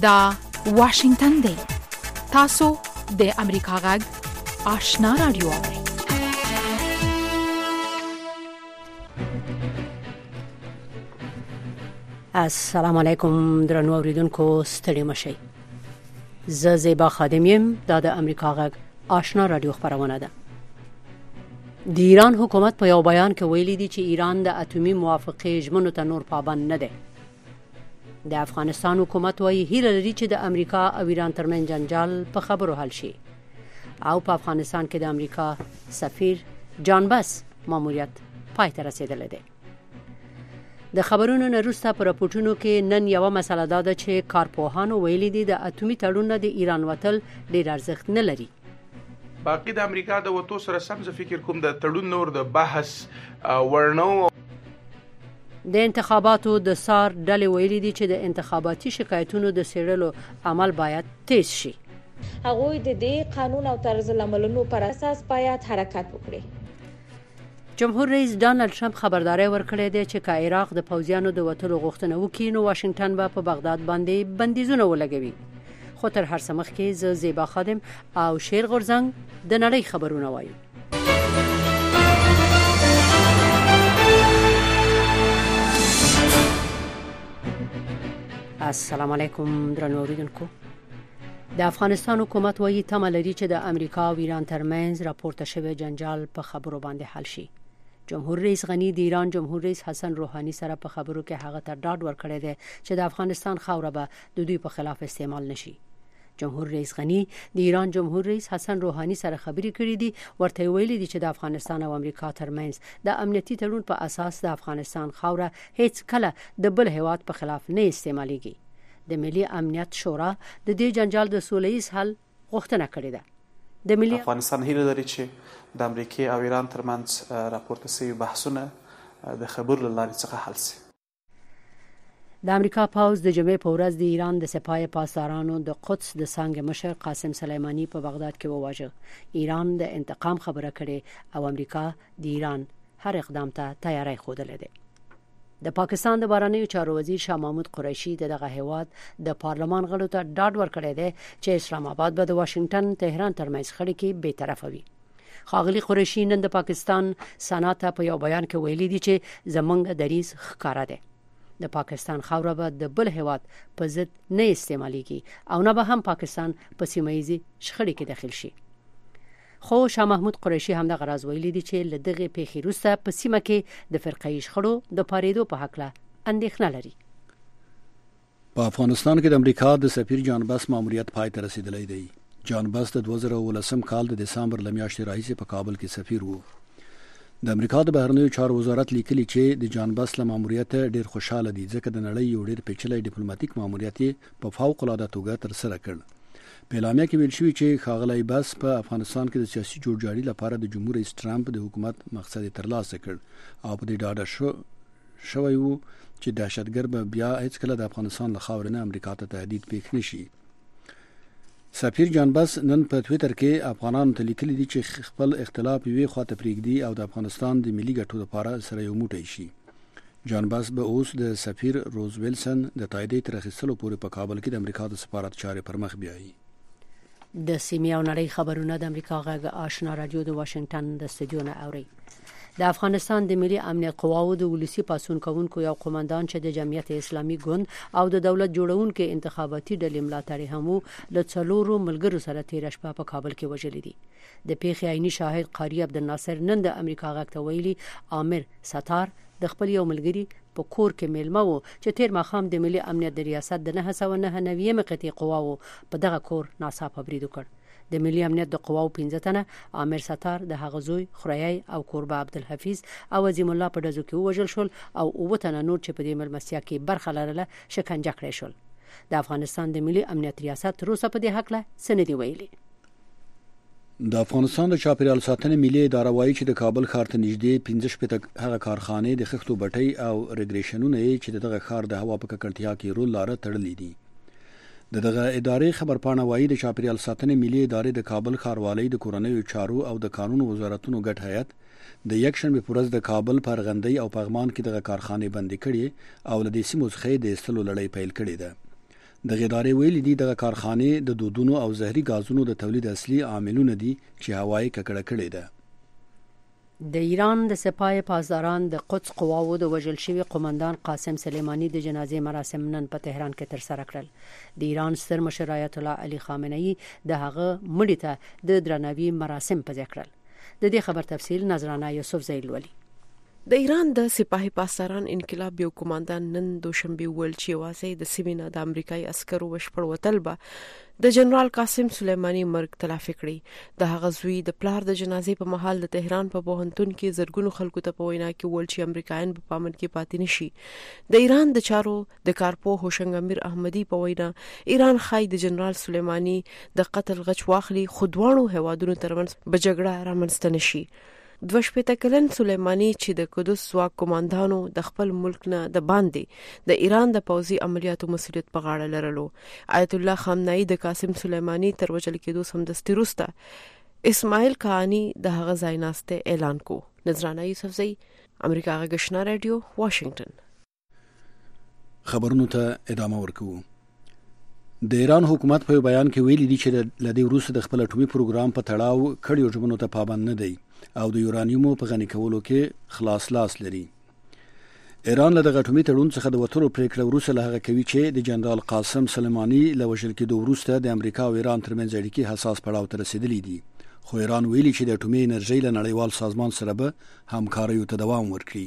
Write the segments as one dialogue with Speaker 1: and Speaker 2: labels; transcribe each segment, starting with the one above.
Speaker 1: دا واشنگتن دی. تاسو د امریکا غږ آشنا رادیو اورئ.
Speaker 2: السلام علیکم درنو اوریدونکو، ستړي مشئ. زه زیبا خادم یم. دا د امریکا غږ آشنا رادیو خبرونه ده. د ایران حکومت په یو بیان کې ویلي دی چې ایران د اټومي موافقې ژمنو ته نور پابند نه دی. د افغانستان حکومت وايي هیله لري چې د امریکا او ایران ترمنځ جنجال په خبرو حل شي. او په افغانستان کې د امریکا سفیر جان بس ماموریت پای ته رسیدلی دی. د خبرونو نه وروسته په راپورټونو کې نن یو مسله ده چې کارپوهانو ویلي دي د اټومي تړون د ایران وتل ډیر ارزښت نه لري.
Speaker 3: باقي د امریکا د وتو سره سم زه فکر کوم د تړون نور د بحث ورنو.
Speaker 2: د انتخاباتو د سار ډلې ویلي دي چې د انتخاباتي شکایتونو د څېړلو عمل باید تیز شي.
Speaker 4: هغوی د دې قانون او طرز العملونو پر اساس باید حرکت وکړي.
Speaker 2: جمهور رئیس ډانلډ ټرمپ خبرداري ورکړې ده چې که عراق د پوځیانو د وټلو غوښتنه وکړي نو واشنگټن به په بغداد باندې بندیزونه ولګوي. خو تر هر څه مخکې زه زیبا خادم او شیر غورزنګ د نړۍ خبرونه وایو. السلام علیکم درنو اوریدونکو. د افغانستان حکومت وايي تمه لري چې د امریکا او ایران ترمنځ راپورته شوی جنجال په خبرو باندې حل شي. جمهور رئیس غنی د ایران جمهور رئیس حسن روحانی سره په خبرو کې هغه ته ډاډ ورکړی دی چې د افغانستان خاوره به د دوی په خلاف استعمال نشي. جمهور رئیس غنی د ایران جمهور رئیس حسن روحانی سره خبرې کړې دي. ورته ویلي دي چې د افغانستان او امریکا ترمنځ د امنیتي تړون په اساس د افغانستان خاوره هیڅ کله د بل هیواد په خلاف نه استعمالېږي. د ملي امنیت شورا د دې جنجال د سوله‌ییز حل غوښتنه کړې ده. د ملي
Speaker 5: افغانستان هیله لري چې د امریکا او ایران ترمنځ راپورته شوي بحثونه د خبرو له لارې څخه حل شي.
Speaker 2: د امریکا پوځ د جمعې په ورځ د ایران د سپاه پاسدارانو د قدس د څنګ مشر قاسم سلیمانی په بغداد کې وواژه. ایران د انتقام خبره کړې او امریکا د ایران هر اقدام ته تیاری ښودلې ده. د پاکستان د بهرنیو چارو وزیر شاه محمود قریشي دغه هیواد د پارلمان غړو ته ډاډ ورکړی دی چې اسلام آباد به د واشنگټن تهران ترمنځ خړې کې بې طرفه وي. ښاغلي قریشي نن د پاکستان سنات په یو بیان کې ویلي دي چې زمونږ دریځ ښکاره دی. د پاکستان خاوره به د بل هیواد په ضد نه استعمالېږي او نه به هم پاکستان په سیمه‌ییزې شخړې کې داخل شي. خو شاه محمود قریشي هم دغه راز ویلي دي چې له دغه پیښې وروسته په سیمه کې د فرقه‌یي شخړو د پارېدو په هکله اندېښنه لري.
Speaker 6: په افغانستان کې د امریکا د سفیر جان بس ماموریت پای ته رسیدلی دی. جان بس د 2019 کال د دسمبر ل میاشتې راهیسې په کابل کې سفیر وو. د امریکا د بهرنیو چارو وزارت لیکلي چې د جان بس له ماموریت ډیر خوشاله دي ځکه د نړۍ یو ډیر پیچلی ډیپلوماټیک ماموریت په فوق العاده توګه ترسره کړ. په اعلامیه کې ویل شوی چې ښاغلی بس په افغانستان کې د سیاسي جوړجاړي لپاره د جمهور رئیس ټرمپ د حکومت مقصد ترلاسه کړ او په دې ډاډه شوی وو چې دهشتګر به بیا هیڅ کله د افغانستان له خاورې نه امریکا ته تهدید پیښ نشي. سفیر جان بس نن په ټوئیټر کې افغانانو ته لیکلي دي چې خپل اختلاف یوې خواته پرېږدي او د افغانستان د ملي ګټو لپاره سره یو موټی شي. جان بس به اوس د سفیر روز ویلسن د تاییدیې تر اخیستلو پورې په کابل کې د امریکا د سفارت چارې پر مخ بیایي.
Speaker 2: د سیمې او نړۍ خبرونه د امریکا غږ آشنا رادیو د واشنگټن د استودیو نه اوري. د افغانستان د ملي امنیت قواو د ولسی پاسون کوونکو یو قوماندان چې د جمعیت اسلامي ګوند او د دولت جوړونکو انتخاباتي ډلې ملاتړي هم له څلورو ملګرو سره تیر شپه په کابل کې وژل دي. د پیښې عیني شاهد قاری عبدالناصر نن د امریکا غږ ته ویلي عامر ستار د خپل یو ملګری په کور کې میلمه وو چې تیر ماښام د ملي امنیت د ریاست د 999 قطعي قواو په دغه کور ناڅاپه برید وکړ. د ملي امنیت د قواو 15 تنه عامر ستار د هغه زوی خریای او قربا عبدالحفیظ او عظیم الله په دزو کې وژل شول او 9 تنه نور چې په دې ملمستیا کې برخه لرله شکنجه کړای شول. د افغانستان د ملي امنیت ریاست روسه په دې حق له سندې ویلي.
Speaker 6: د افغانستان د چاپیریال ساتنې ملي اداره وایي چې د کابل ښار ته نږدې 15 هغه کارخانې د خښتو بټۍ او ریګریشنونه چې دغه ښار د هوا په ککړتیا کې رول لاره تړلې دي. دغه ادارې خبرپاڼه وایي د چاپیریال ساتنې ملي ادارې د کابل ښاروالۍ د کورنیو چارو او د قانون وزارتونو ګډ هیئت د یکشنبه په ورځ د کابل پرغندۍ او پغمان کې دغه کارخانې بندي کړې او له دې سیمو څخه د استلو لړۍ پیل کړې ده. د ادارې ویلي دي د کارخانې د دودونو او زهري غازونو د تولید اصلي عاملونه دي چې هوایي ککړه کړې ده.
Speaker 2: د ایران د سپاه پاسداران د قدس قواو د وژل شوی قومندان قاسم سلیمانی د جنازې مراسم نن په تهران کې ترسره کړل. د ایران ستر مشر آیت الله علي خامنه‌ای د هغه مړي ته د درناوي مراسم په ځای کړل. د دې خبر تفصیل نظرانه یوسف زیلولی.
Speaker 7: د ایران د سپاه پاسداران انقلاب یو قومندان نن دوشنبه ول چې واسه د سیمینه د امریکایي عسکرو وشپړ وتل به د جنرال قاسم سلیمانی مرګ تلافي کړی. د هغه زوی د پلار د جنازې په محل د تهران په پوهنتون کې زرګونو خلکو ته په وینا کې ول چې امریکایان په پامن کې پاتې نشي. د ایران د چارو د کارپو هوشنګ امیر احمدی په وینا ایران خای د جنرال سلیمانی د قتل غچ واخلي خودوانو هوادونو ترمنځ به جګړه رامنځته نشي. 2 کلن سلیمانی چې د قدس ځواک کمانډانو د خپل ملک نه د باندې د ایران د پوځي عملیاتو مسؤلیت په غاړه لرلو. آیت الله خامنه‌ای د قاسم سلیمانی تر وژل کېدو سمدستي وروسته اسماعیل کاهانی د هغه ځای ناسته اعلان کو. نظرانه یوسفزئی، امریکا غږ آشنا رادیو، واشنگټن.
Speaker 6: خبرونو ته ادامه ورکوو. د ایران حکومت په بیان کې ویلي دي چې لدی وروسته د خپل اټومي پروګرام په تړاو کړيو ژمنو ته پابند نه دی او د یورانیوم په غني کولو کې خلاص لاس لري. ایران له اټومي تړون څخه د وټرو پریکړه وروسته له هغه کوي چې د جنرال قاسم سلیمانی له وژل کېدو وروسته د امریکا او ایران ترمنځ اړیکې حساس پړاو ته رسیدلې دي. خو ایران ویلي چې د اټومي انرژي له نړیوال سازمان سره به همکاري ته دوام ورکړي.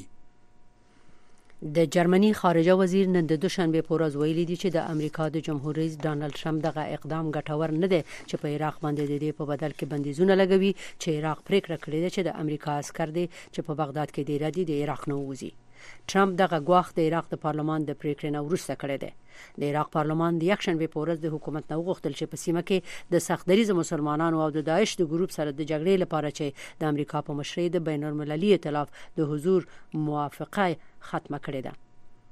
Speaker 2: د جرمني خارجه وزیر نن د دوشنبه په ورځ ویلي دی چې د امریکا د جمهور رئیس ډانلډ ټرمپ دغه اقدام ګټور نه دی چې په عراق باندې د دې په بدل کې بندیزونه لګوي چې عراق پریکړه کړې ده چې د امریکا عسكر دي چې په بغداد کې دی ردی د عراق نه وځي. ټرمپ دغه غواخ د عراق د پارلمان د پریکړې نه وروسته کړی دی. د عراق پارلمان د یکشنبه په ورځ د حکومت نه وغوښتل چې په سیمه کې د سختدریز مسلمانانو او د داعش د ګروپ سره د جګړې لپاره چې د امریکا په مشرۍ د بین المللي ائتلاف د حضور موافقه ختمه کړې ده.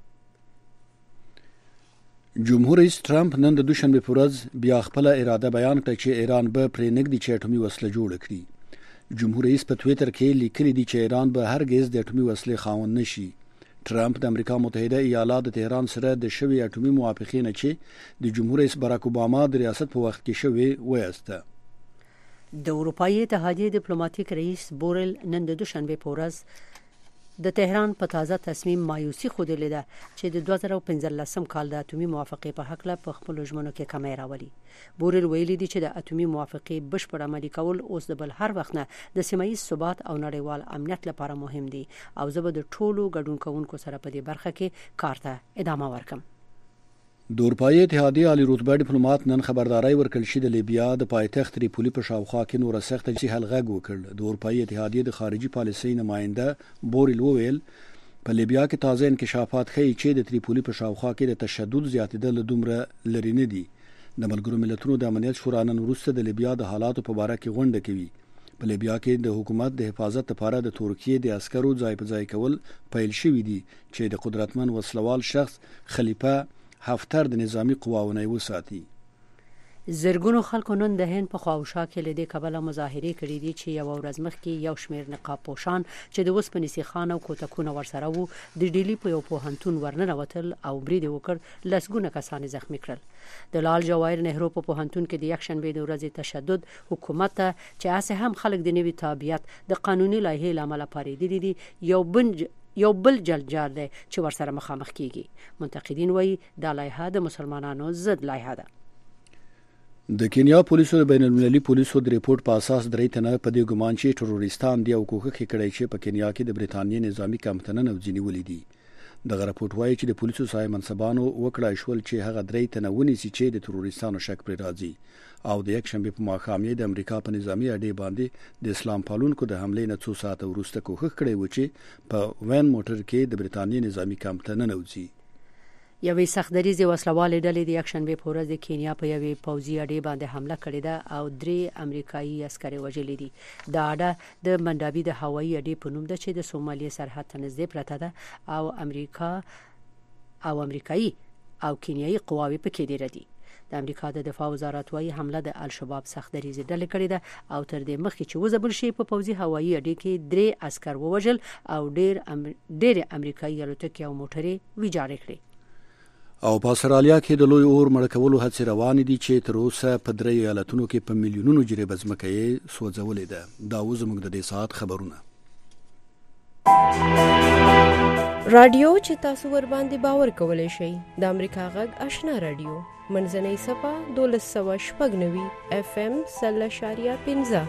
Speaker 6: جمهور رئیس ټرمپ نن د دوشنبه په ورځ بیا خپل اراده بیان کړه چې ایران به پرې نګدي چې اټومي وسله جوړ کړي. جمهور رئیس په ټوئیټر کې لیکلي دي چې ایران به هرگز د اټومي وسلې خاوند نشي. ټرمپ د امریکا متحده ایالات د تهران سره د شوی اټومي موافقې نه چې د جمهور رئیس باراک اوباما د ریاست په وخت کې شوی وایسته.
Speaker 2: د اروپאי اتحادیې ډیپلوماټیک رئیس بورل نن د دوشنبه په ورځ د تهران په تازه تصمیم مایوسی خوده ده چې د 2015 کال د اټومي موافقې په حق له په خپل ژمنو کې کمی راولي. بورل ویلي دی چې د اټومي موافقې بشپړ عملي کول اوس د بل هر وخت نه د سیمایي ثبات او نړیوال امنیت لپاره مهم دي او زه به د ټولو ګډون کوونکو سره په دې برخه کې کار ته ادامه ورکم.
Speaker 6: د اروپאי اتحادیې عالی رتبه ډیپلوماټ نن خبرداري ورکړل چې د لیبیا د پایتخت تریپولی په شاوخوا کې نور سخت چې حل غږ وکړ. د اروپאי اتحادیې د خارجي پالیسۍ نماینده بورل وویل په لیبیا کې تازه انکشافات ښیي چې د تریپولی په شاوخوا کې د تشدد زیاتېدل دومره لري نه دي. د ملګرو ملتونو د امنیت شورا نن وروسته د لیبیا د حالاتو په اړه کې غونډه کوي. په لیبیا کې د حکومت د حفاظت لپاره د ترکیې د عسکرو ځای په ځای کول پیل شوی دي چې د قدرتمن وسلوال شخص خلیفه حفتر د نظامی قواونه وساتي.
Speaker 2: زرګونو خلکو نن د هند په خواوشا کې لیدې کبله مظاهره کړې دي چې یو ورځ مخکې یو شمېر نقاب پوشان چې د وسپنې سیخان او کوتکونه ورسره وو د ډیلی په یو پوهنتون ورننوتل او برید وکړ. لسګونه کسان زخمی کړل. د لال جواهر نهرو په پوهنتون کې د یکشنبه د ورځې تشدد حکومت ته چې اسه هم خلک د نوي تابعیت د قانوني لایحې لامل پارېدلي دي یو بل جلجار دی چې ورسره مخامخ کیږي. منتقدین وایي دا لایحه د مسلمانانو ضد لایحه ده.
Speaker 6: د کینیا پولیسو د بین المللي پولیسو د ریپورت په اساس درې تنه په دې ګمان چې تروریستان دی او کوښښ کړی چې په کینیا کې د برېټانیا نظامی کمپنۍ نوځنی ولیدي. د غرپورټ وایي چې د پولیسو صاحب منصبانو وکړای شول چې هغه درې تنه ونیسي چې د تروریستانو شک پر راځي او د یکشنبه په ماښام د امریکا په نظامی اډې باندې د اسلام پالونکو د حمله نه 2 ساعت وروسته کوښښ کړی و چې په وین موټر کې د برېټانیا نظامی کمپنۍ نوځي.
Speaker 2: یوې سختدریزې وسلوالې ډلې د یکشنبه په ورځ د کینیا په یوې پوځي اډې باندې حمله کړې ده او 3 امریکایي عسکر وژلي دي. دا اډه د منډابي د هوایي اډې په نوم ده چې د سومالیا سرحد ته نږدې پرته ده او امریکایي او کینیایي قواوې پکې دي ردي. د امریکا د دفاع وزارت وايي حمله د الشباب سختدریزې ډلې کړې ده او تر دې مخکې چې وځبل شي په پوځي هوایي اډې کې 3 عسكر ووژل او ډېر امریکایي الوتکې او موټرې ویجاړې کړې.
Speaker 6: او په استرالیا کې د لوی اور مړ کولو هڅې روانې دي چې تر اوسه په 3 ایالتونو کې په میلیونونو جریب ځمکه یې سوځولې ده. دا زموږ د دې ساعت خبرونه.
Speaker 7: رادیو چې تاسو ور باندې باور کولای شئ د امریکا غږ آشنا رادیو منځنۍ صفه 1290 FM 0.15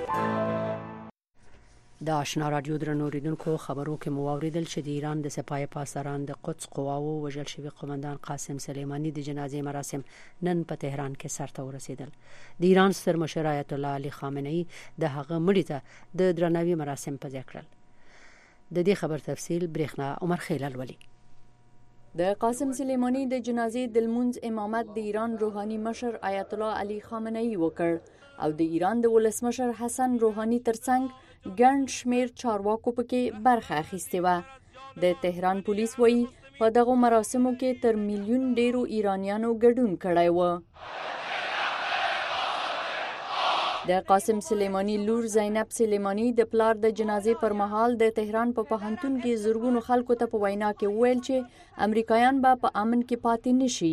Speaker 2: د آشنا رادیو درنو ریدونکو خبرو کې موریدل چې د ایران د سپاه پاسداران د قدس قواو وژل شوی قومندان قاسم سلیمانی د جنازې مراسم نن په تهران کې سرته ورسېدل. د ایران ستر مشر آیت الله علي خامنه‌ای د هغه مړي ته د درناوي مراسم په ځای کړل. د دې خبر تفصیل برېښنا عمر خیلل ولی.
Speaker 8: د قاسم سلیمانی د جنازې د لمونځ امامت د ایران روحاني مشر آیت الله علي خامنه‌ای وکړ او د ایران د ولسمشر حسن روحاني ترڅنګ ګڼ شمیر چارواکو پکې برخه اخیستې وه. د تهران پولیس وایي په دغه مراسمو کې تر میلیون ډیرو ایرانیانو ګډون کړی و. د قاسم سلیمانی لور زینب سلیمانی د پلار د جنازې پر مهال د تهران په پوهنتون کې زرګونو خلکو ته په وینا کې وویل چې امریکایان به په امن کې پاتې نشي.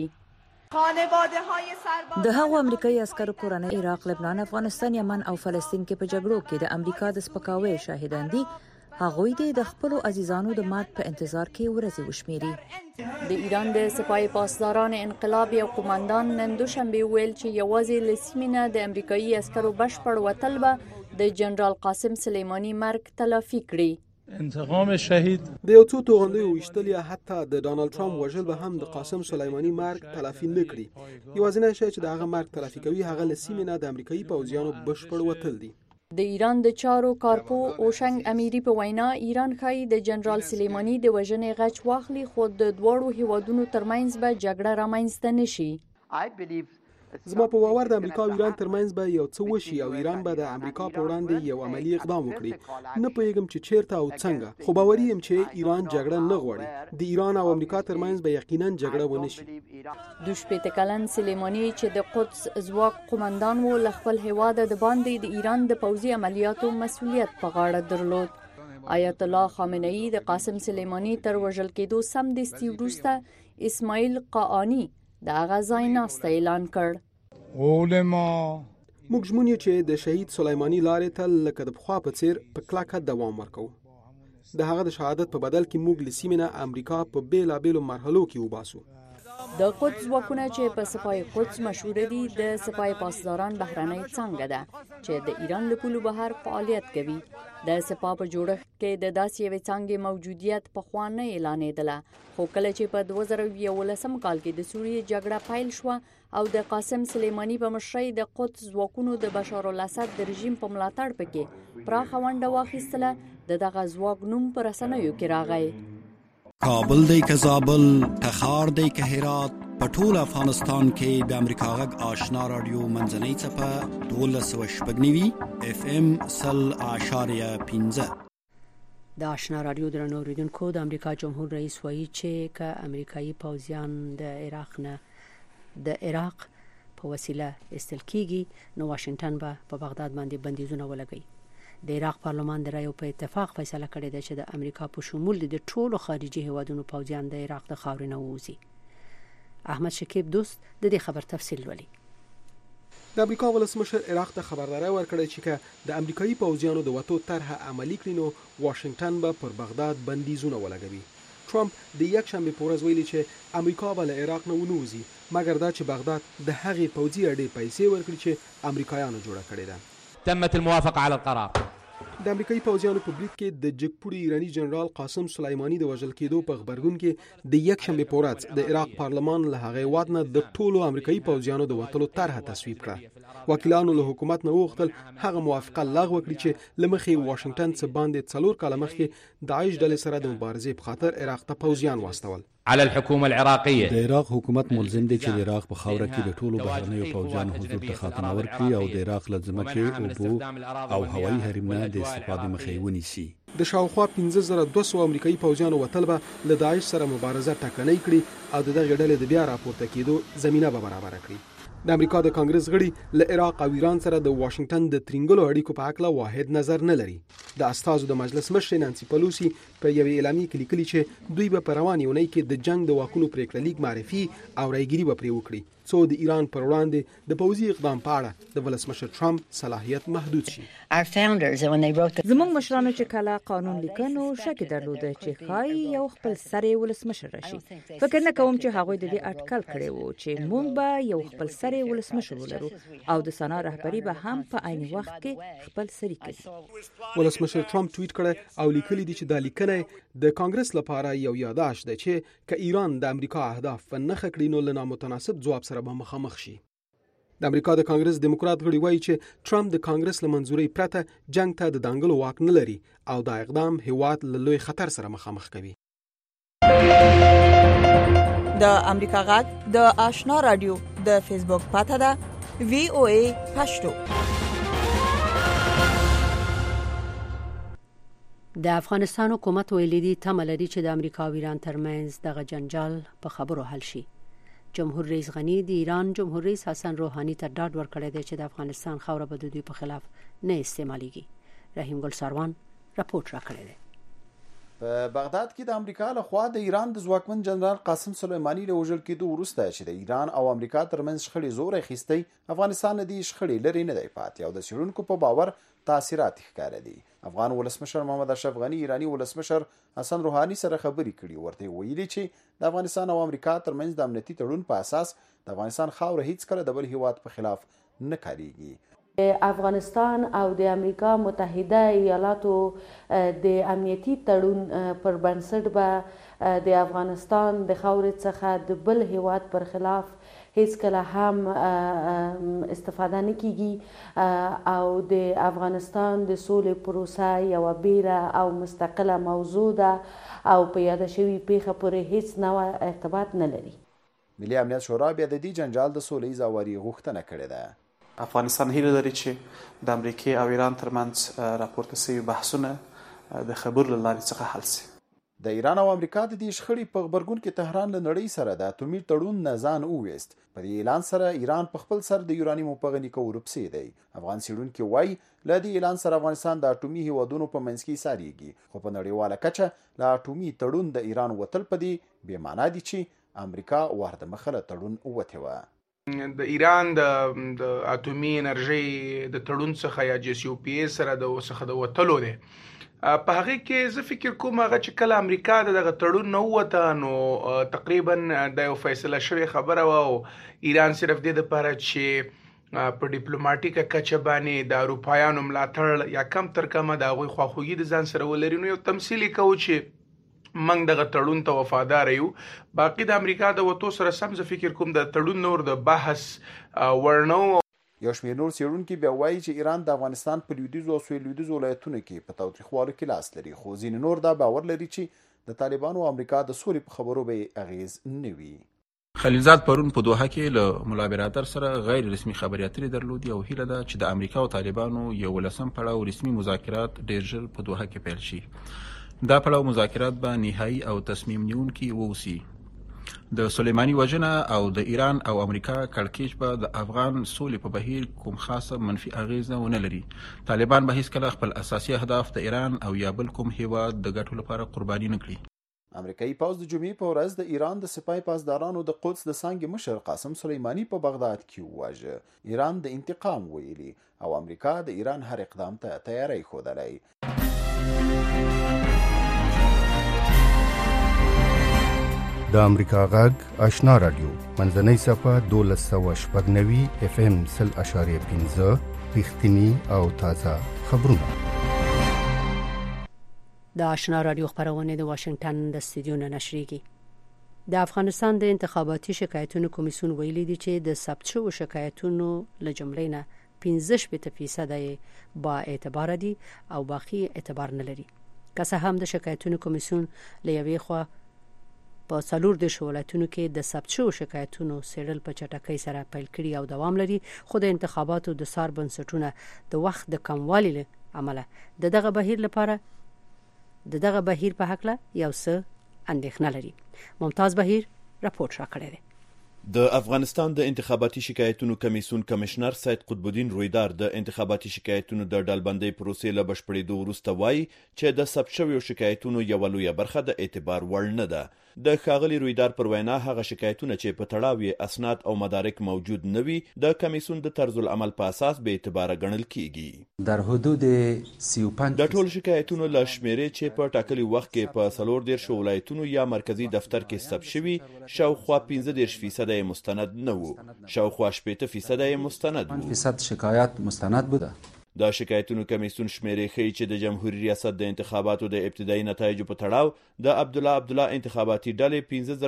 Speaker 9: د هغو امریکایي عسکرو کورنۍ عراق، لبنان، افغانستان، یمن او فلسطین کې په جګړو کې د امریکا د سپکاوي شاهدان دي. هغوی د خپل عزیزانو د مرګ په انتظار کې ورځي وشمیري.
Speaker 8: د ایران د سپاه پاسداران انقلاب یو قومندان نن دوشنبه ویل چې یوازې لسیمینه د امریکایي عسکرو بشپړ وتل به د جنرال قاسم سلیمانی مرګ تلافي کړي.
Speaker 10: انتقام شهید
Speaker 11: د یو څو توغندیو وشتل یا حتی د ډانلډ ټرمپ وژل به هم د قاسم سلیمانی مرګ تلافي نه کړي. یوازینی شی چې د هغه مرګ تلافي کوي هغه لسیمینه د امریکایي پوځیانو بشپړ وتل دي.
Speaker 8: د ایران د چارو کارپو اوشنګ امیری په وینا ایران ښایي د جنرال سلیمانی د وژنې غچ واخلي خو د دوړو هیوادونو ترمنځ به جګړه رامنځته نشي.
Speaker 11: زما په باور د امریکا او ایران ترمنځ به یو څه وشي او ایران به د امریکا په وړاندې یو عملی اقدام وکړي. نه پوهیږم چې چیرته او څنګه، خو باوري یم چې ایران جګړه نه غواړي. د ایران او امریکا ترمنځ به یقینا جګړه ونه شي.
Speaker 8: د شپېته کلن سلیمانی چې د قدس ځواک قومندان و له خپل هیواد د باندې د ایران د پوځي عملیاتو مسؤلیت په غاړه درلود. آیت الله خامنه‌ای د قاسم سلیمانی تر وژل کېدو سمدستي وروسته اسماعیل قاآني د هغه ځای ناسته اعلان کړ.
Speaker 11: موږ ژمن یو چې د شهید سلیمانی لارې ته لکه د پخوا په څیر په کلکه دوام ورکوو. د هغه د شهادت په بدل کې موږ له سیمې نه امریکا په بیلابیلو مرحلو کې وباسو.
Speaker 8: د قدس ځواکونه چې په سپاه قدس مشهور دي د سپاه پاسداران بهرنۍ څانګه ده چې د ایران له پولو بهر فعالیت کوي. د سپاه په جوړښت کې د داسې یوې څانګې موجودیت پخوا نه اعلانېدله، خو کله چې په 2011 کال کې د سوریې جګړه پیل شوه او د قاسم سلیمانی په مشرۍ د قدس ځواکونو د بشار الاسد د رژیم په ملاتړ پکې پراخه ونډه واخیستله، دغه ځواک نوم په رسنیو کې راغی.
Speaker 6: کابل دی که زابل، تخار دی که هرات، په ټول افغانستان کې د امریکا غږ آشنا رادیو منځنۍ څپه 1290 FM 0.15.
Speaker 2: د آشنا رادیو درنو اوریدونکو، د امریکا جمهور رئیس وایي چې که امریکایي پوځیان د عراق په وسیله استل کیږي نو واشنگټن به په بغداد باندې بندیزونه ولګوي. د عراق پارلمان د رایو په اتفاق فیصله کړې ده چې د امریکا په شمول د ټولو خارجي هیوادونو پوځیان د عراق د خاورې نه ووځي. احمد شکیب دوست د دې خبر تفصیل ولي.
Speaker 11: د امریکا ولسمشر عراق ته خبرداری ورکړی چې که د امریکایي پوځیانو د وتو طرح عملي کړي نو واشنگټن به پر بغداد بندیزونه ولګوي. ټرمپ د یک شنبه په ورځ ویلي چې امریکا به له عراق نه ونوځي مګر دا چې بغداد د هغې پوځي اډې پیسې ورکړي چې امریکایانو جوړه کړې ده.
Speaker 12: تمت الموافقه على القرار.
Speaker 11: د امریکایي پوځیانو په برید کې د جګپوړي ایرانی جنرال قاسم سلیمانی د وژل کېدو په خبرګون کې د یک شنبه په ورځ د عراق پارلمان له هغه هیواد نه د ټولو امریکایي پوځیانو د وتلو طرح تصویب کړه. وکیلانو له حکومت نه وغوښتل هغه موافقه لغوه کړي چې له مخې واشنگټن څخه باندې 4 کاله مخکې داعش ډلې سره د مبارزې په خاطر عراق ته پوځیان واستول.
Speaker 12: على الحكومه العراقيه.
Speaker 6: د عراق حکومت ملزم دی چې د عراق په خاوره کې د ټولو بهرنیو پوځیانو حضور ته خاتمه ورکړي او د عراق له ځمکې او هوایي حریم نه د استفادې مخه ونیسي.
Speaker 11: د شاوخوا 15200 امریکایي پوځیانو وتل به له داعش سره مبارزه ټکنۍ کړي او دغه ډلې د بیا راپورته کېدو زمينه به برابر کړي. د امریکا د کانګرس غړي له عراق او ایران سره د واشنگټن د ترینګلو اړیکو په اړه واحد نظر نه لري. د استازو د مجلس مشر نانسي پلوسی په یوه اعلامیه کې لیکلي چې دوی به په روانې اونۍ کې د جنگ د واکونو پریکړه لیک معرفي او رایګيري به پرې وکړي څو د ایران پر وړاندې د پوځي اقدام په اړه د ولسمشر ټرمپ صلاحیت محدود شي.
Speaker 9: زموږ مشرانو چې کله قانون لیکنو شک درلوده چې خای یو خپل سر ولسمشر راشي. فکر نه کوم چې هغه د دې اټکل کړي وو چې موږ به یو خپل سر ولسمشر ولرو او د سنا رهبری به هم په عین وخت کې خپل سری کوي.
Speaker 11: ولسمشر ټرمپ ټویټ کړ او لیکلي دي چې د لیکنې د کانګرس لپاره یو یاداش ده چې ک ایران د امریکا اهداف نه خکړي نو له نامتناسب ځواب سره به مخامخ شي. د امریکا د کانګرس دیموکرات غړي وایي چې ټرمپ د کانګرس له منځوري پرته جنگ ته د دانګلو واک نه لري او دا اقدام هیواد له لوی خطر سره مخامخ کوي.
Speaker 13: د امریکا غږ د آشنا رادیو د فیسبوک پاته ده VOA پښتو.
Speaker 2: د افغانستان حکومت ویلي دي تمه لري چې د امریکا او ایران ترمنځ دغه جنجال په خبرو حل شي. جمهور رئیس غنی د ایران جمهور رئیس حسن روحانی ته ډاډ ورکړی دی چې د افغانستان خاوره به د دوی په خلاف نه استعمالېږي. رحیم ګل ساروان راپورټ راکړی دی.
Speaker 14: په بغداد کې د امریکا له خوا د ایران د ځواکمن جنرال قاسم سلیمانی له وژل کېدو وروسته چې د ایران او امریکا ترمنځ شخړې زور اخیستی، افغانستان د دې شخړې لري نه دی پاتې او د څېړونکو په باور تاثیرات ښکاره دي. افغان ولسمشر محمد اشرف غنی ایرانی ولسمشر حسن روحانی سره خبرې کړي، ورته ویلي چې د افغانستان او امریکا ترمنځ د امنیتي تړون په اساس د افغانستان خاوره هیڅ کله د بل هیواد په خلاف نه کاریږي.
Speaker 15: افغانستان او د امریکا متحده ایالاتو د امنیتي تړون پر بنسټ به د افغانستان د خاورې څخه د بل هیواد پر خلاف هیڅ کله هم استفاده نه کیږي او د افغانستان د سولې پروسه یو بیره او مستقله موضوع ده او په یاد شوی پیښه پورې هیڅ نوع ارتباط نه لري.
Speaker 14: ملي امنیت شورا بیا د دې جنجال د سولې زاوري غوښتنه کړې ده.
Speaker 5: افغانستان هیله لري چې د امریکا او ایران ترمنځ راپورته شوي بحثونه د خبرو له لارې څخه حل شي.
Speaker 14: د ایران او امریکا د دې شخړې په غبرګون کې تهران له نړۍ سره د اټومي تړون نه ځان وویست. په دې اعلان سره ایران په خپل سر د یورانیمو په غني کولو پسې دی. افغان څېړونکي وایي له دې اعلان سره افغانستان د اټومي هیوادونو په منځ کې ساریږي، خو په نړیواله کچه له اټومي تړون د ایران وتل په دې بې معنا دي چې امریکا ورته مخه له تړون ووتې وه.
Speaker 3: د ایران د اټومي انرژي د تړون څخه یا JCPOA سره د وتلو دی. په هغه کې زه فکر کوم هغه چې کله امریکا دغه تړون نه وته نو تقریبا د یو فیصله شوی خبره و او ایران صرف د لپاره چې په ډیپلوماټیکه کچه باندې د اروپایانو ملاتړ یا کم تر کمه د هغوی خواخوږي د ځان سره ولري. نو یو تمثیلي کوو چې منګ دغه تړون ته وفادار یو. باقي د امریکا د وتو سره سم زه فکر کوم د تړون نور د بحث ورنو.
Speaker 14: یو شمېر نور څېړونکي بیا وایي چې ایران د افغانستان په لویدیځو او سویل ولایتونو کې په تاوتریخوالو کې لاس لري، خو ځینې نور دا باور لري چې د طالبانو او امریکا د سولې په خبرو به اغیز نه وي.
Speaker 16: خلیلزاد پرون په دوحه کې له ملا برادر سره غیر رسمي خبرې اترې درلودې او هیله ده چې د امریکا او طالبانو یو لسم پړاو رسمي مذاکرات ډېر ژر په دوحه کې پیل شي. دا پړاو مذاکرات به نهایی او تصمیم نیونکي ووسی. د سلیمانی وژنه او د ایران او امریکا کړکېچ به د افغان سولې په بهیر کوم خاصه منفي اغیزه ونه لري. طالبان به هیڅکله خپل اساسي اهداف د ایران او یا بل کوم هیواد د ګټو لپاره قرباني نه کړي.
Speaker 14: امریکایي پوځ د جمعې په ورځ د ایران د سپاه پاسدارانو د قدس د څانګې مشر قاسم سلیمانی په بغداد کې وواژه. ایران د انتقام ویلي او امریکا د ایران هر اقدام ته تیاری ښودلی.
Speaker 17: د امریکا غږ آشنا رادیو منځنۍ صفحه 1290 FM 0.5 رښتینی او تازه خبرونه.
Speaker 2: د آشنا رادیو خبرونه د واشنگټن د استودیو نه نشریږي. د افغانستان د انتخاباتي شکایتونو کمیسیون ویلي دی چې د ثبت شوو شکایتونو له جملې نه 15% با اعتبار دي او باقي اعتبار نه لري. که څه هم د شکایتونو کمیسیون له یوې خوا په څلور د ولایتونو کې د ثبت شوو شکایتونو څېړل په چټکۍ سره پیل کړي او دوام لري، خو د انتخاباتو د څار بنسټونه د وخت د کموالي له امله دغه بهیر په هکله یو څه اندېښنه لري. ممتاز بهیر راپورټ راکړی دی.
Speaker 18: د افغانستان د انتخاباتي شکایتونو کمیسیون کمشنر سید قطب الدین رویدار د انتخاباتي شکایتونو د ډلبندۍ پروسې له بشپړېدو وروسته وایي چې د ثبت شویو شکایتونو یوه لویه برخه د اعتبار وړ نه ده. د ښاغلي رویدار پر وینا هغه شکایتونه چې په تړاو یې اسناد او مدارک موجود نه وي د کمیسیون د طرز العمل په اساس به اعتباره ګڼل کیږي.
Speaker 19: در حدود 35
Speaker 18: د ټول شکایتونو له شمیرې چې په ټاکلي وخت کې په 14 ولایتونو یا مرکزی دفتر کې ثبت شوي شاوخوا 15% مستند نه وو، شاوخوا 80% مستند وو.
Speaker 19: 5% شکایت مستند بوده.
Speaker 18: د شکایتونو کمیسیون شمیرې ښیي چې د جمهوریت ریاست د انتخاباتو د ابتدایي نتایجو په تړاو د عبدالله انتخاباتي ډلې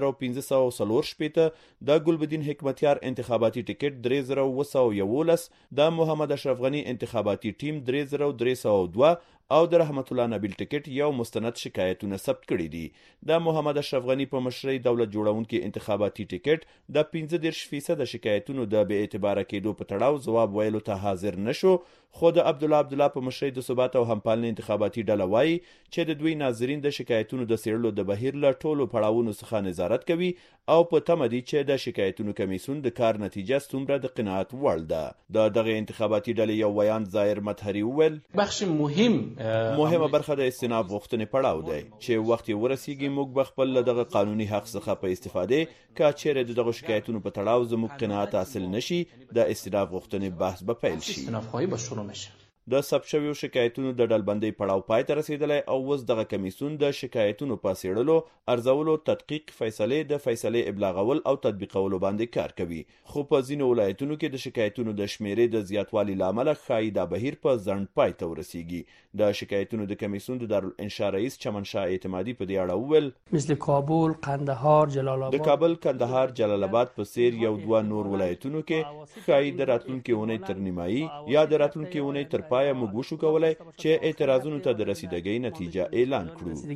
Speaker 18: 15514 د ګلبدین حکمتیار انتخاباتي ټیکټ 3711 د محمد اشرف غنی انتخاباتي ټیم 3302 او د رحمت الله نبیل ټیکټ یو مستند شکایتونه ثبت کړي دي. د محمد اشرف غنی په مشرۍ دولت جوړونکي انتخاباتي ټیکټ د 15% شکایتونو د بې اعتباره کېدو په تړاو ځواب ویلو ته حاضر نشو، خو د عبدالله په مشرۍ د ثبات او همپالنې انتخاباتي ډله وایي چې د دوی ناظرین د شکایتونو د څېړلو د بهیر له ټولو پړاوونو څخه نظارت کوي او په تمه دي چې د شکایتونو کمیسیون د کار نتیجه څومره د قناعت وړ ده. د دغه انتخاباتي ډلې یو ویان ظاهر مطهري وویل
Speaker 20: بخش مهمه
Speaker 18: برخه د استناب غوښتنې پړاو دی چې وخت یې ورسیږي موږ به خپل له دغه قانوني حق څخه په استفاده که چیرې د دغه شکایتونو په تړاو زموږ قناعت حاصل نشي د استناب غوښتنې بحث به پیل شي. د ثبت شویو شکایتونو د ډلبندۍ پړاو پای ته رسیدلی او اوس دغه کمیسیون د شکایتونو په څېړلو، ارزولو، تدقیق، فیصلې ابلاغول او تطبیقولو باندې کار کوي. خو په ځینو ولایتونو کې د شکایتونو د شمیرې د زیاتوالي له امله ښایي دا بهیر په ځنډ پای ته ورسیږي. د شکایتونو د کمیسیون د دارالانشا رئیس چمنشاه اعتمادي په دې اړه وویل
Speaker 20: مثل کابل، قندهار، جلال آباد.
Speaker 18: د کابل، کندهار، جلال آباد په څیر یو دوه نور ولایتونو کې ښایي د راتلونکي اونۍ تر نیمایي یا د راتلونکي اونۍ تر پای موږ وشو کولای چې اعتراضونو ته د رسیدګۍ نتیجه اعلان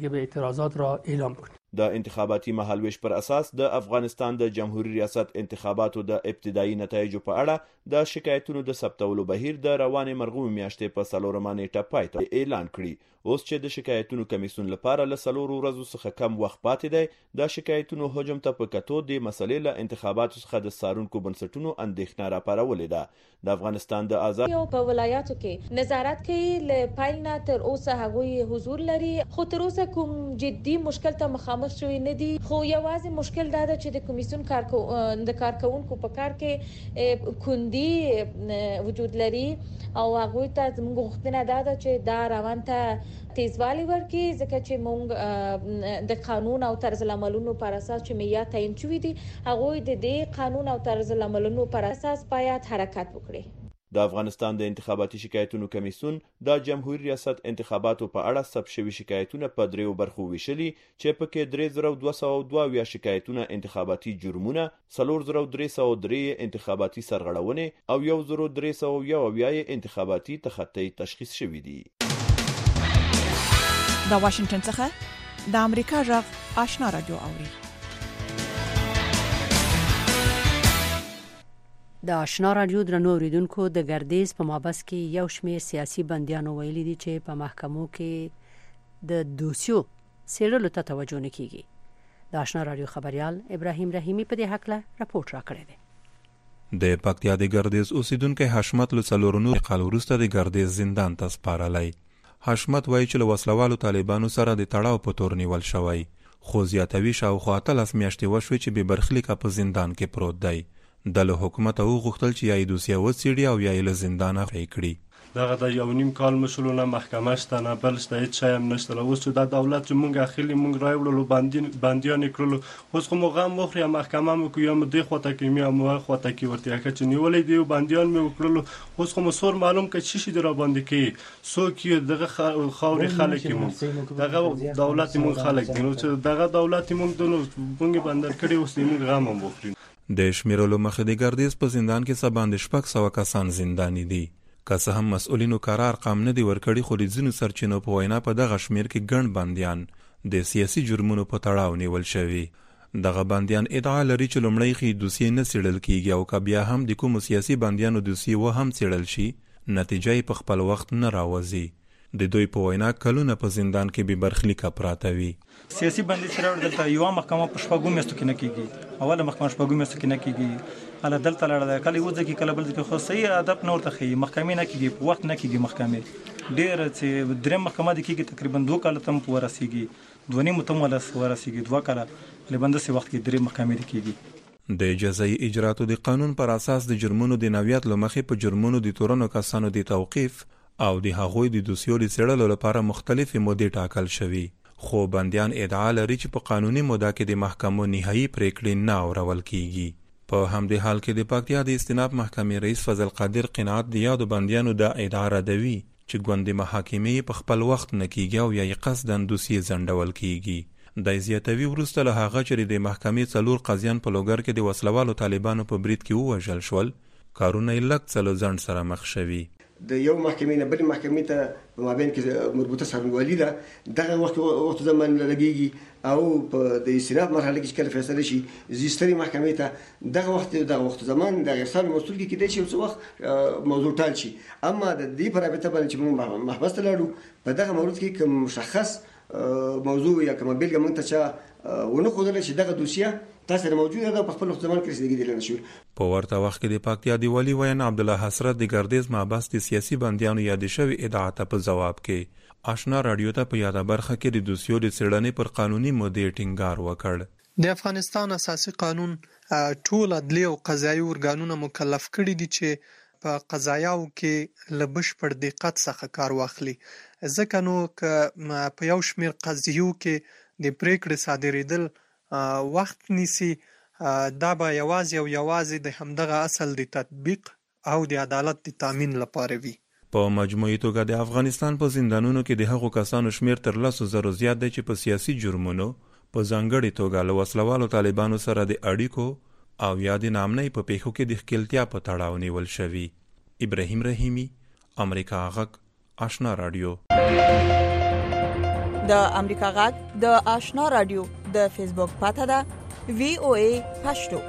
Speaker 18: کړو. د انتخاباتي مهالویش پر اساس د افغانستان د جمهوریت ریاست انتخاباتو د ابتدایي نتایجو په اړه د شکایتونو د ثبتولو بهیر د روانې مرغومې میاشتې په 4 نیټه پای ته اعلان کړي. اوس چې د شکایتونو کمیسیون لپاره له 4 ورځو څخه کم وخت پاتې دی، د شکایتونو حجم ته په کتو د مسلې له انتخاباتو څخه د څارونکو بنسټونو اندېښنه راپارولې ده. د افغانستان د آزاد
Speaker 4: په ولایاتو کې نظارت کوي له پیل نه تر اوسه هغوی حضور لري، خو تر اوسه کوم جدي مشکل ته مخامخ شوي نه دي. خو یوازې مشکل دا ده چې د کمیسیون د کارکونکو په کار کې کندي وجود لري او هغوی ته زموږ غوښتنه دا ده چې دا روان ته تیزوالی ورکړي، ځکه چې موږ د قانون او طرز العملونو پر اساس چې معیار تعیین شوي دي، هغوی د دې قانون او طرز العملونو پر اساس باید حرکت وکړي.
Speaker 18: د افغانستان د انتخاباتي شکایتونو کمیسیون د جمهوریت ریاست انتخاباتو په اړه ثبت شوي شکایتونه په 3 برخو ویشلي چې پکې 3202 شکایتونه انتخاباتي جرمونه، 4303 انتخاباتي سرغړونې او 1301 انتخاباتي تخطي تشخیص شوي دي.
Speaker 13: د واشنگټن څخه د امریکا غږ آشنا رادیو اوري.
Speaker 2: د آشنا رادیو درنو اوریدونکو، د ګردیز په مابس کې یو شمېر سیاسي بندیانو ویلي دي چې په محکمو کې د دوسیو څېړلو ته توجه نه کیږي. د آشنا رادیو خبريال ابراهیم رحیمی په دې حق له راپورټ راکړی دی.
Speaker 21: د پکتیا د ګردیز اوسیدونکو حشمت له څلورونو کال وروسته د ګردیز زندان ته سپارلی. حشمت وایي چې له وسلوالو طالبانو سره د تړاو په تور نیول شوی، خو زیاتوي شاوخوا 13 میاشتې وشوې چې بې برخلیکه په زندان کې پروت دی. د له حکومت وغوښتل چې یا یې دوسیه وڅېړي او یا یې له زندانه خلاص کړي.
Speaker 22: دغه د 1.5 کال مشلونه محکمه شته نه، بل شته هیڅ شی هم نشته. اوس چې دا دولت چې مونږ اخلي مونږ راوړلو بندیان یې کړلو، اوس خو مو غم وخوري، محکمه مو کوي، یا مو دې خواته کوي یا مو هغه خواته کوي. ورته که چې نیولې دی بندیان مې وکړلو، اوس خو مو سور معلوم که څه شي دی را باندې کوي، څوک یې دغه خاورې خلک یې مونږ دغه دولت یې مونږ خلک دي، نو چې دغه دولت یې مونږ بندر کړي، اوس یې مونږ غم هم وخوري.
Speaker 21: د شمیرلو مخې د ګردیز په زندان کې څه باندې 600 کسان زنداني دي. که څه هم مسؤلینو قرار ارقام نه دي ورکړي، خو د ځینو سرچینو په وینا په دغه شمیر کې ګڼ بندیان د سیاسي جرمونو په تړاو نیول شوي. دغه بندیان ادعا لري چې لومړی خې دوسیې نه څېړل کیږي او که بیا هم د کومو سیاسي بندیانو دوسیې هم څېړل شي، نتیجه یې په خپل وخت نه راوځي. د دوی په وینا کلونه په زندان کې به برخلیکه پراته وي.
Speaker 1: سیاسي بندي سره دلته یو محکمه په شپږو میاشتو کې نه کیږي، اوله محکمه شپږو میاشتو کې نه کیږي، اله دلته لړل کله یو ځکه کله بل ځکه خو صحیح ادب نور ته خي محکمه نه کیږي، په وخت نه کیږي محکمه ډیر چې درې محکمه د کیږي تقریبا 2 کال تم ورسیږي، 2 تم ورسیږي 2 کال لبنده سي وخت کې درې محکمه کیږي.
Speaker 21: د جزایي اجراتو د قانون پر اساس د جرمونو د نوعیت لمخې په جرمونو د تورنو کسانو د توقيف او د هغوی د دوسیو د څېړلو لپاره مختلفې مودې ټاکل شوي، خو بندیان ادعا لري چې په قانوني موده کې د محکمو نهایي پریکړې نه اورول کیږي. په همدې حال کې د پکتیا د استیناف محکمې رئیس فضل قادر قناعت د یادو بندیانو د ادعا ردوي چې ګوندي محاکمې په خپل وخت نه کیږي او یا قصداً دوسیې ځنډول کیږي. د زیاتوي وروسته له هغه چې د محکمې 4 قاضیان په لوګر کې د وسلوالو طالبانو په برید کې ووژل شول، کارونه یې لږ څه له ځنډ سره مخ شوي.
Speaker 7: د یو محکمې نه بل محکمې ته په مابین کې مربوطه څارنوالي ده، دغه وخت زمان لګیږي او په د استیناف مرحله کې کله فیصله شي زیستري محکمې ته دغه وخت زمان د ارسال مسؤل کې کېدای شي څه وخت موضوع ټال شي. اما د دې په رابطه باندې چې موږ محبس ته لاړو په دغه مورد کې کوم مشخص موضوع یا کوم بیلګه موږ ته چا ونه ښودله چې دغه دوسیه تاسو موجوده ده په خپل زمان کې رسیدګي دي نشو.
Speaker 21: په ورته وخت کې د پکتیا دی ولی وین عبد الله حسرت د ګردیز محبس د سیاسي بندیانو یاد شوی ادعا ته په جواب کې آشنا رادیو ته په یاده برخه کې د دوسیو د څېړنې پر قانوني مودې ټینګار وکړ.
Speaker 23: د افغانستان اساسي قانون ټول عدلي او قضایي ارګانونه مکلف کړي دي چې په قضایاو کې لبش پر دقت څخه کار واخلي، ځکه نو ک په یو شمیر قضیو کې د پریکړې صادریدل وخت نیسي، دا به یوازې د همدغه اصل د تطبیق او د عدالت د تامین لپاره وي.
Speaker 21: په مجموعي توګه د افغانستان په زندانونو کې د هغو کسانو شمیر تر 100,000 زیات دی چې په سیاسي جرمونو په ځانګړي توګه له وسلوالو طالبانو سره د اړیکو او یا د نامنۍ په پیښو کې د ښکیلتیا په تړاو نیول شوي. ابراهیم رحیمی، امریکا غږ، آشنا رادیو.
Speaker 13: د امریکا غږ د آشنا رادیو د فیسبوک پاته ده VOA پښتو.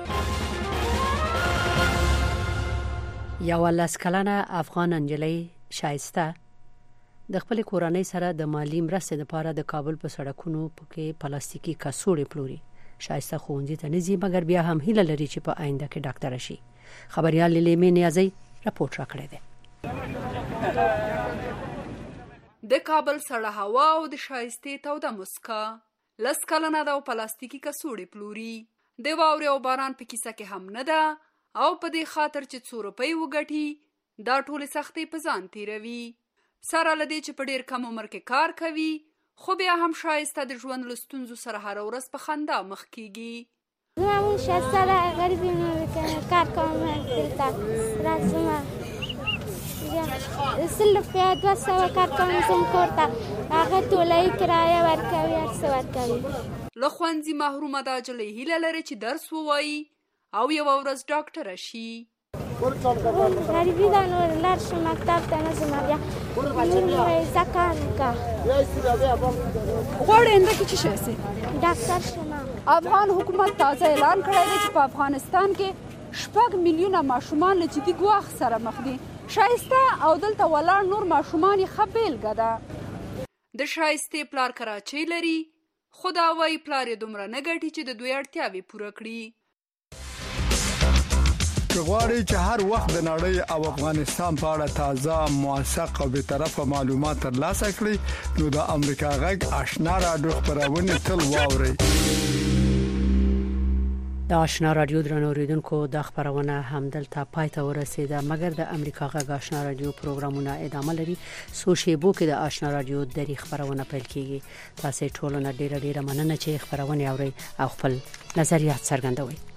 Speaker 2: یو لسکلنه افغان انجلۍ شایسته د خپل کورنۍ سره د مالی مرستې لپاره د کابل په سړکونو کې پلاستیکي کڅوړې پلوري. شایسته ښوونځي ته نه ځي، مګر بیا هم هیله لري چې په آینده کې ډاکټره شي. خبريال لیمې نیازي راپورټ راکړی دی.
Speaker 24: د کابل سړه هوا او د شایستې توده مسکا لس کلنه ده او پلاستیکي کڅوړې پلوري. د واورې او باران په کیسه کې هم نه ده او په دې خاطر چې 2 روپۍ وګټي دا ټولې سختۍ په ځان تیروي. سره له دې چې په ډېر کم عمر کې کار کوي، خو بیا هم شایسته د ژوند له ستونزو سره هره ورځ په خندا مخ کیږي.
Speaker 25: زما مون شایسته ده، غریب یم، کار کوم دلته راځم 100 روپیا 200 کار کوم زم کور ته هغه ټولې کرایه ورکوي، هر څه ورکوي.
Speaker 24: له ښوونځي محرومه ده نجلۍ هیله لري چې درس ووایي او یوه ورځ ډاکټره شي.
Speaker 25: غریبي ده نو لاړ شم مکتب ته نه ځم، بیا مور مې وایي ځه کار وکړه.
Speaker 24: غواړې انده کې څه شی سې؟
Speaker 25: ډاکټر شم.
Speaker 24: افغان حکومت تازه اعلان کړی دی چې په افغانستان کې 6 میلیونه ماشومان له جدي ګواښ سره مخ دي. شایسته او دلته ولاړ نور ماشومان یې ښه بیلګه ده. د شایستې پلار کراچۍ لري، خو دا وایي پلار یې دومره نه ګټي چې د دوی اړتیاوې پوره کړي.
Speaker 26: که غواړئ چې هر وخت د نړۍ او افغانستان په اړه تازه، موثق او بیطرفه معلومات ترلاسه کړئ، نو د امریکا غږ آشنا رادیو خبرونه تل واورئ.
Speaker 2: د آشنا رادیو درنو اوریدونکو د خبرونه همدلته پای ته ورسیده، مګر د امریکا غږ آشنا رادیو پروګرامونه ادامه لري. سو شیبو کې د آشنا رادیو د خبرونه پیل کیږي. تاسو ټول نه ډیره مننه چې خبرونه اورئ او خپل نظریات څرګندوئ.